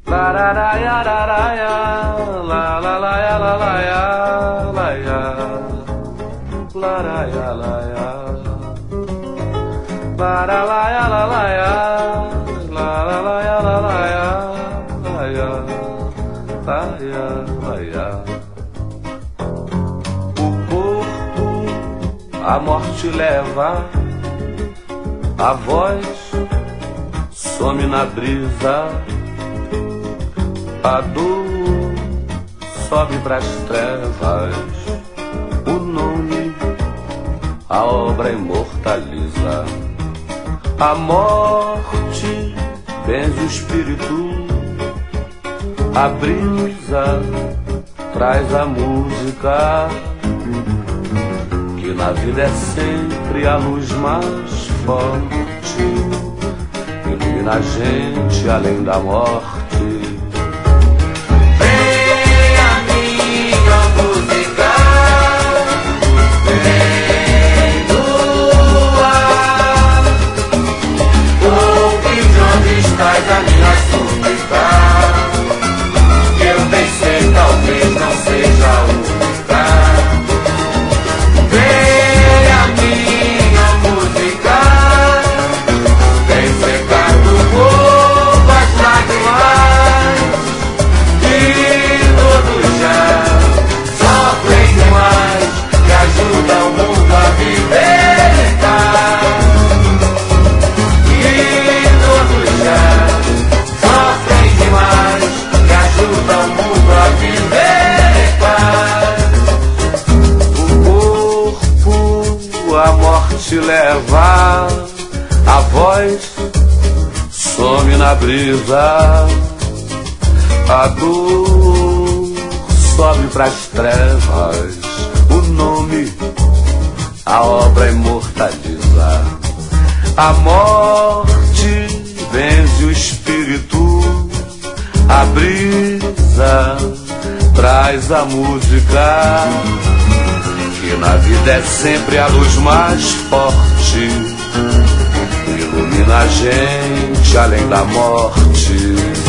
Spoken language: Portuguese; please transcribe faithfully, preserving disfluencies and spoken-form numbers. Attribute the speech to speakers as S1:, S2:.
S1: Lararaiararaia, la la la ya la la ya la ya, laraia la ya, la la la ya la la ya, la la la ya la la ya, la ya, la ya, la ya. O corpo a morte leva, a voz some na brisa. A dor sobe pras trevas, o nome, a obra imortaliza. A morte benze o espírito, a brisa traz a música, que na vida é sempre a luz mais forte, ilumina a gente além da morte.
S2: Traz a minha súplica, que eu pensei talvez não seja a única. Vem a minha música, vem secar do povo as lágrimas, e todos já sofrem demais, que ajuda o mundo a viver em paz. Sofrem demais, que ajuda o mundo a viver em paz.
S1: O corpo a morte leva, a voz some na brisa, a dor sobe pras trevas, o nome, a obra imortaliza. A morte benze o espírito, a brisa traz a música, que na vida é sempre a luz mais forte, ilumina a gente além da morte.